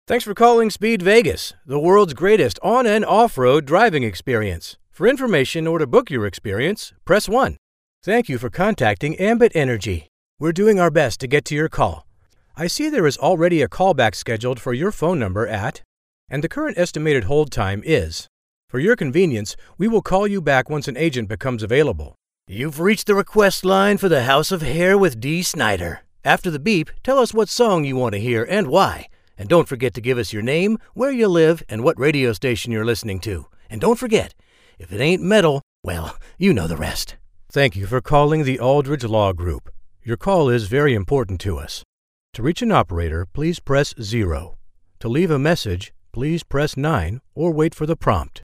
Thanks for calling Speed Vegas, the world's greatest on- and off-road driving experience. For information or to book your experience, press 1. Thank you for contacting Ambit Energy. We're doing our best to get to your call. I see there is already a callback scheduled for your phone number and the current estimated hold time is. For your convenience, we will call you back once an agent becomes available. You've reached the request line for the House of Hair with Dee Snider. After the beep, tell us what song you want to hear and why. And don't forget to give us your name, where you live, and what radio station you're listening to. And don't forget, if it ain't metal, well, you know the rest. Thank you for calling the Aldridge Law Group. Your call is very important to us. To reach an operator, please press 0. To leave a message, please press 9 or wait for the prompt.